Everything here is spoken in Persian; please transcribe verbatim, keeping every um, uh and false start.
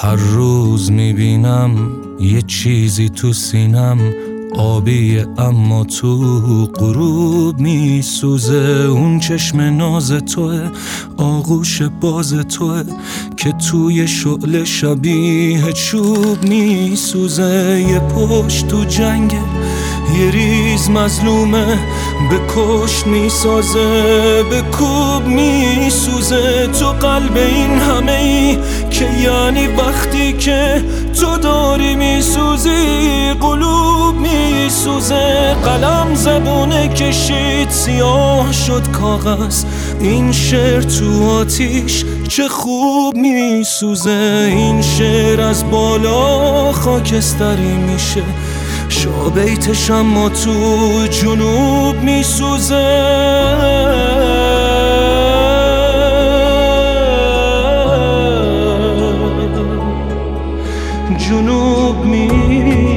هر روز میبینم یه چیزی تو سینم آبیه اما تو غروب میسوزه. اون چشم ناز توه، آغوش باز توه که توی شعله شبیه چوب میسوزه. یه پشت تو جنگه، یه ریز مظلومه، به کشت میسازه، به کوب میسوزه. تو قلب این همه ای که یعنی وقتی که تو داری میسوزی قلوب میسوزه. قلم زبونه کشید سیاه شد کاغذ، این شعر تو آتیش چه خوب میسوزه. این شعر از بالا خاکستری میشه، شابیتش اما تو جنوب میسوزه. جنوب می